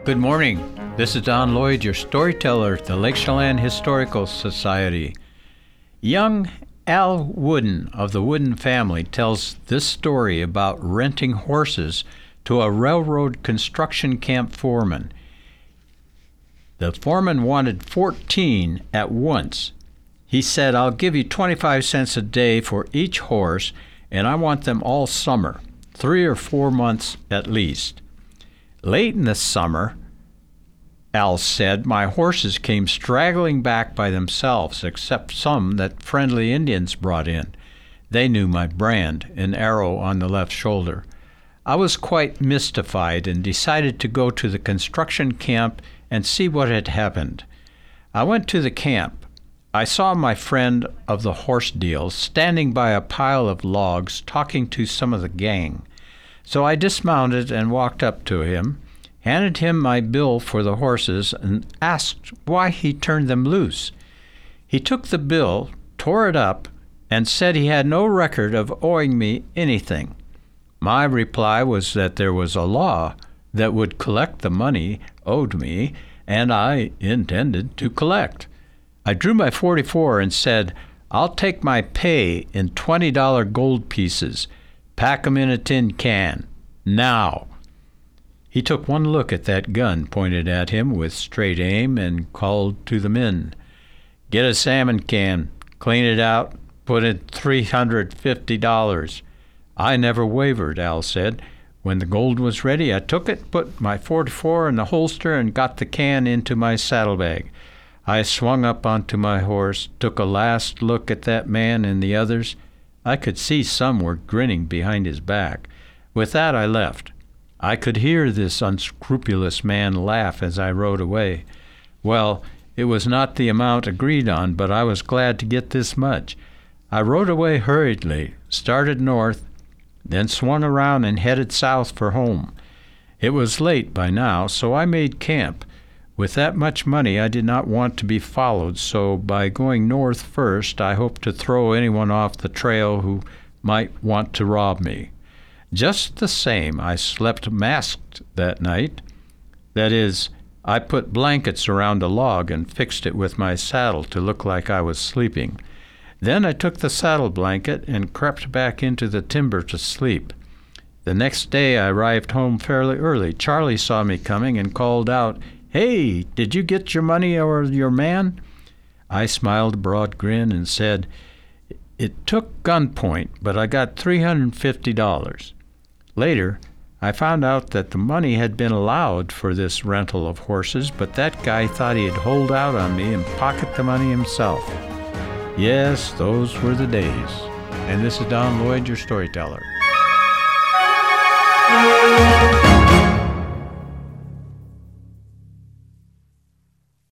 Good morning. This is Don Lloyd, your storyteller at the Lake Chelan Historical Society. Young Al Wooden of the Wooden family tells this story about renting horses to a railroad construction camp foreman. The foreman wanted 14 at once. He said, "I'll give you 25 cents a day for each horse, and I want them all summer, 3 or 4 months at least." Late in the summer, Al said, "my horses came straggling back by themselves, except some that friendly Indians brought in. They knew my brand, an arrow on the left shoulder. I was quite mystified and decided to go to the construction camp and see what had happened. I went to the camp. I saw my friend of the horse deal standing by a pile of logs talking to some of the gang. So I dismounted and walked up to him, handed him my bill for the horses, and asked why he turned them loose. He took the bill, tore it up, and said he had no record of owing me anything. My reply was that there was a law that would collect the money owed me, and I intended to collect. I drew my .44 and said, "I'll take my pay in $20 gold pieces. Pack 'em in a tin can. Now." He took one look at that gun pointed at him with straight aim and called to the men, "Get a salmon can, clean it out, put in $350. I never wavered, Al said. When the gold was ready, I took it, put my .44 in the holster, and got the can into my saddlebag. I swung up onto my horse, took a last look at that man and the others. I could see some were grinning behind his back. With that, I left. I could hear this unscrupulous man laugh as I rode away. Well, it was not the amount agreed on, but I was glad to get this much. I rode away hurriedly, started north, then swung around and headed south for home. It was late by now, so I made camp. With that much money, I did not want to be followed, so by going north first, I hoped to throw anyone off the trail who might want to rob me. Just the same, I slept masked that night. That is, I put blankets around a log and fixed it with my saddle to look like I was sleeping. Then I took the saddle blanket and crept back into the timber to sleep. The next day I arrived home fairly early. Charlie saw me coming and called out, "Hey, did you get your money or your man?" I smiled a broad grin and said, "It took gunpoint, but I got $350. Later, I found out that the money had been allowed for this rental of horses, but that guy thought he'd hold out on me and pocket the money himself. Yes, those were the days. And this is Don Lloyd, your storyteller.